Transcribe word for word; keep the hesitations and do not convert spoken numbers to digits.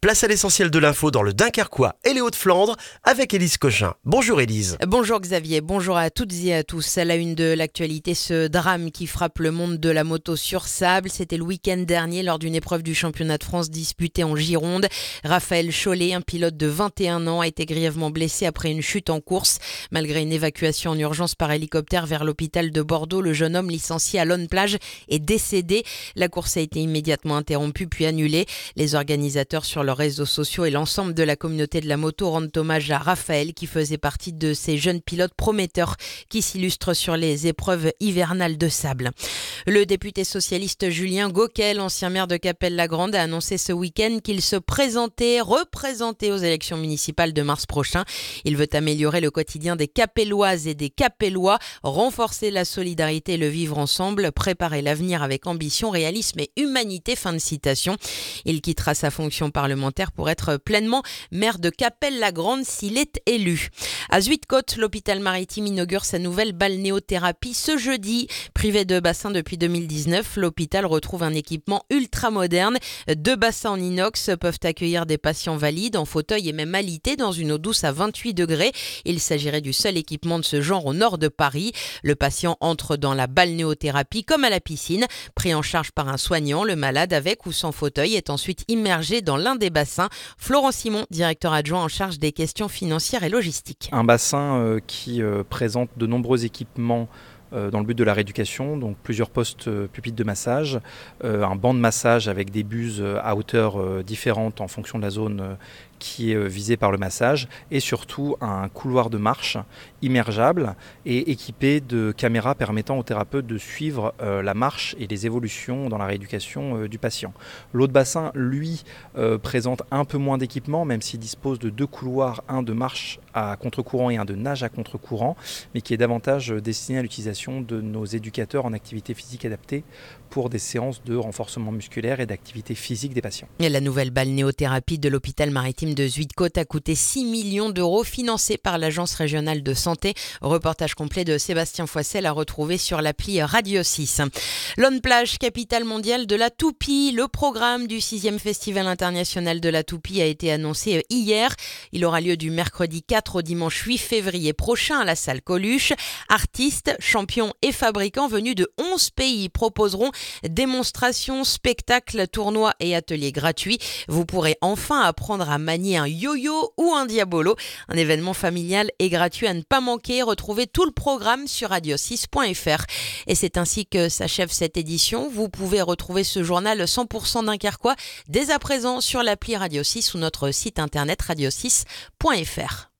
Place à l'essentiel de l'info dans le Dunkerquois et les Hauts-de-Flandre avec Élise Cochin. Bonjour Élise. Bonjour Xavier, bonjour à toutes et à tous. À la une de l'actualité, ce drame qui frappe le monde de la moto sur sable. C'était le week-end dernier lors d'une épreuve du championnat de France disputée en Gironde. Raphaël Chollet, un pilote de vingt et un ans, a été grièvement blessé après une chute en course. Malgré une évacuation en urgence par hélicoptère vers l'hôpital de Bordeaux, le jeune homme licencié à Lonne-Plage est décédé. La course a été immédiatement interrompue puis annulée. Les organisateurs sur leurs réseaux sociaux et l'ensemble de la communauté de la moto rendent hommage à Raphaël qui faisait partie de ces jeunes pilotes prometteurs qui s'illustrent sur les épreuves hivernales de sable. Le député socialiste Julien Gauquel, ancien maire de Cappelle-la-Grande, a annoncé ce week-end qu'il se présentait, représentait aux élections municipales de mars prochain. Il veut améliorer le quotidien des Capelloises et des Capellois, renforcer la solidarité et le vivre ensemble, préparer l'avenir avec ambition, réalisme et humanité. Fin de citation. Il quittera sa fonction parlementaire pour être pleinement maire de Cappelle-la-Grande s'il est élu. À Zuidcote, l'hôpital maritime inaugure sa nouvelle balnéothérapie ce jeudi. Privé de bassin depuis deux mille dix-neuf, l'hôpital retrouve un équipement ultra moderne. Deux bassins en inox peuvent accueillir des patients valides, en fauteuil et même alités dans une eau douce à vingt-huit degrés. Il s'agirait du seul équipement de ce genre au nord de Paris. Le patient entre dans la balnéothérapie comme à la piscine. Pris en charge par un soignant, le malade avec ou sans fauteuil est ensuite immergé dans l'un des bassins. Florent Simon, directeur adjoint en charge des questions financières et logistiques. Un bassin euh, qui euh, présente de nombreux équipements euh, dans le but de la rééducation, donc plusieurs postes euh, pupitres de massage, euh, un banc de massage avec des buses euh, à hauteur euh, différentes en fonction de la zone euh, qui est euh, visée par le massage, et surtout un couloir de marche immergeable et équipé de caméras permettant au thérapeute de suivre euh, la marche et les évolutions dans la rééducation euh, du patient. L'autre bassin, lui, euh, présente un peu moins d'équipement, même s'il dispose de deux couloirs, un de marche à contre-courant et un de nage à contre-courant, mais qui est davantage destiné à l'utilisation de nos éducateurs en activité physique adaptée pour des séances de renforcement musculaire et d'activité physique des patients. Et la nouvelle balnéothérapie de l'hôpital maritime de Zuidcote a coûté six millions d'euros, financée par l'Agence régionale de santé. Reportage complet de Sébastien Foissel à retrouver sur l'appli Radio six. Lonne-Plage, capitale mondiale de la toupie. Le programme du sixième Festival international de la toupie a été annoncé hier. Il aura lieu du mercredi quatre au dimanche huit février prochain à la salle Coluche. Artistes, champions et fabricants venus de onze pays proposeront démonstrations, spectacles, tournois et ateliers gratuits. Vous pourrez enfin apprendre à manier un yo-yo ou un diabolo. Un événement familial et gratuit à ne pas manquer. Retrouvez tout le programme sur radio six point f r. Et c'est ainsi que s'achève cette édition. Vous pouvez retrouver ce journal cent pour cent dunkerquois dès à présent sur l'appli Radio six ou notre site internet radio six point f r.